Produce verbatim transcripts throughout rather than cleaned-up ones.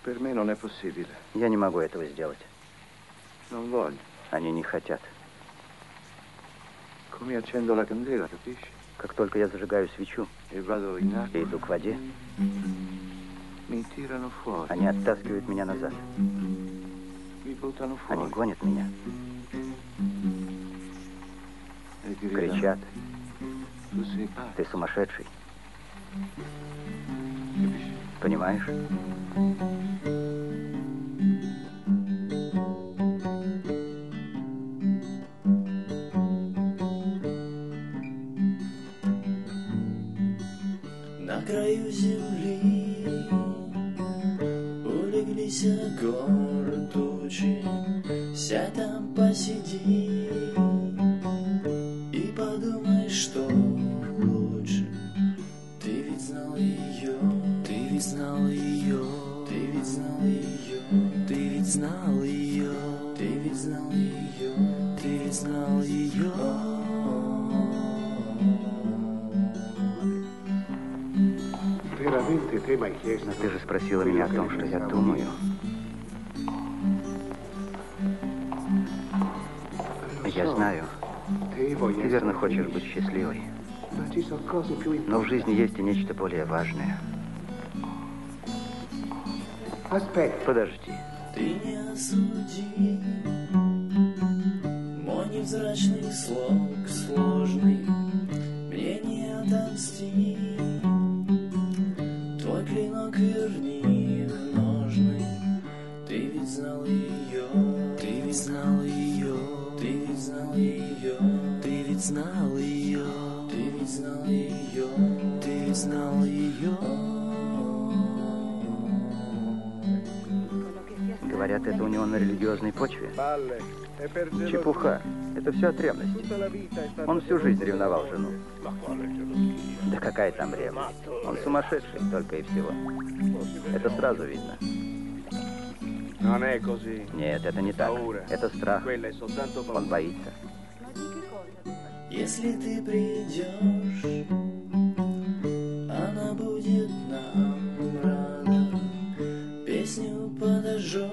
Per me non è possibile. Я не могу этого сделать. Non voglio. Они не хотят. Come accendo la candela, capisci? Как только я зажигаю свечу E vado in acqua. и иду к воде, Mi tirano fuori. они оттаскивают меня назад. Mi buttano Они fuori. гонят меня, E ti кричат: Tu sei pazzo. ты сумасшедший. Capisci? Понимаешь? На краю земли улеглись горы тучи. Сядь там, посиди и подумай, что лучше. Ты ведь знал ее, ты ведь знал ее, ты ведь знал ее, ты ведь знал ее, ты ведь знал ее, ты ведь знал ее. Но ты же спросила меня о том, что я думаю. Я знаю, ты верно хочешь быть счастливой. Но в жизни есть и нечто более важное. Подожди. Ты не осуди мой невзрачный слог сложный, мне не отомсти. Твой клинок верни в ножны. Ты ведь знал ее, ты ведь знал ее, ты ведь знал ее, ты ведь знал ее, ты ведь знал ее, ты ведь знал ее. Говорят, это у него на религиозной почве. Чепуха. Это все от ревности. Он всю жизнь ревновал жену. Да какая там ревность? Он сумасшедший, только и всего. Это сразу видно. Нет, это не так. Это страх. Он боится. Если ты придешь, она будет нам рада. Песню подожжешь,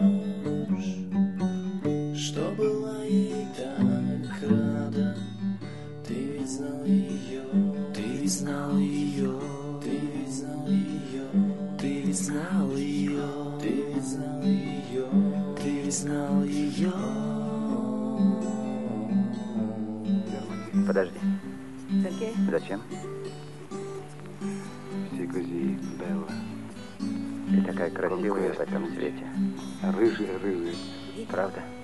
что была ей так рада. Ты ведь знал ее, ты ведь знал ее, ты ведь знал ее, ты ведь знал ее, ты ведь знал ее, ты ведь знал ее. Подожди. Зачем? Sei così bella. Ты такая красивая в этом свете. Рыжая, рыжая. Правда?